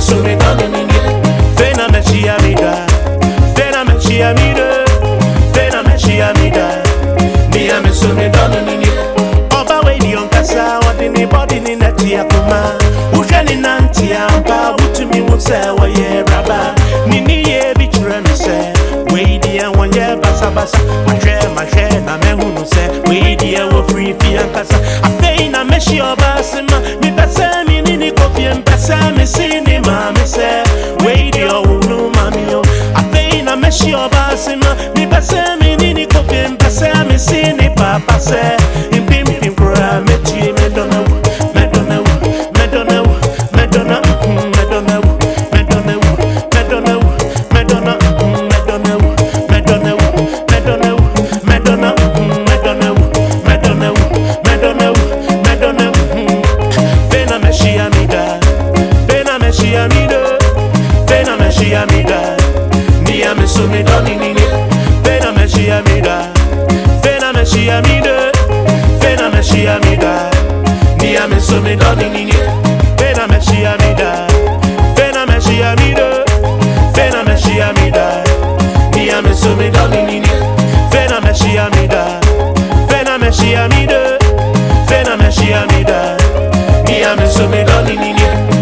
so me done in Fena me she amida. Fena me she amida. Fena me she amida. Me am so me done in Oba we di on kasa what anybody in that tia kuma. Ushani nanti ampa wutu mi wuse wa ye raba. Nini ye bichura mi se. We di an one ye basa basa. Mashe na me hunu se. We di an wo free fi an kasa. Afei na me shi oba sima. Mi pesa mi nini kofi en pesa mi sini ma mi se. We di o unu mami yo. Afei na me shi oba sima. Mi pesa mi nini kofi en pesa mi sini papa se. Impim pim kura me chi me dona wu. Me dona wu. Me dona wu. Me dona me dona wu. Me dona wu. Me dona wu. Me dona me dona wu. Me dona wu. Me dona wu. Me dona me dona wu. Me dona wu. Me dona wu. Me dona Fena me shi amida. Fena me shi amida. Fena me shi amida. Ni ame so me doni ni. Fena me shi amida. Fena me shi amida. Fena me shi amida. Ni ame so me doni ni. Fena me shi amida. Fena me shi amida. Fena me shi amida. Ni ame so me doni ni. Fena me shi amida. Fena me shi amida. Fena me shi amida. Ni ame so me doni ni.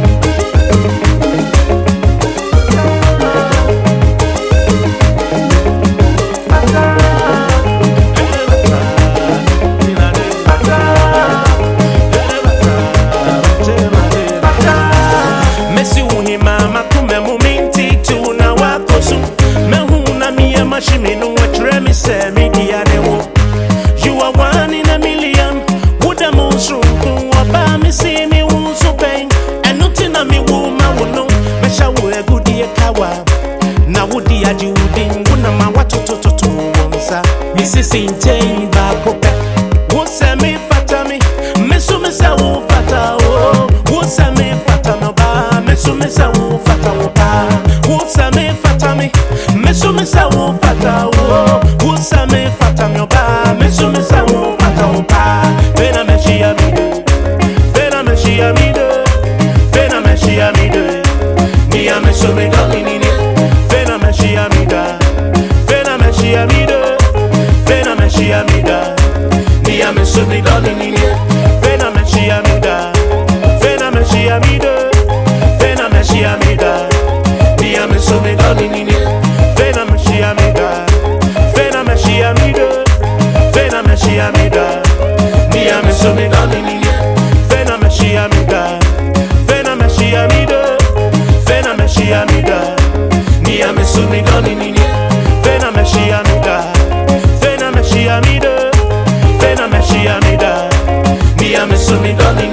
You are one in a million. Would a moose room to me see me wound so pain and nothing on me woman would know. Me shall wear good dear kawa. Now would the adjuding Gunama what to onza. Mrs. Intain back up. What's a me fatami? Messu Messa won't fata. What's a me fatano ba? Messu Messa won't fata. What's a me fatami? Messu Messa won't fata. What's a me fatano ba? Messu Messa won't fata. Fena me she amide. Fena me she amide. Fena me she amide. Ni ame so me doni ni. Fena me she amida. Fena me she amide. Fena me she amida. Ni ame so me doni ni. Fena me she amida. Fena me she amide. Fena me she amida. Ni ame so me doni ni. Fena me she amida. Fena me she amide. Fena me she amida. Ni ame so me doni ni. Fena me she amida. Fena me she amide. Fena me she amida. Ni ame so me doni ni. Fena me she amida. Fena me she amide. Fena me she amida. Ni ame so me doni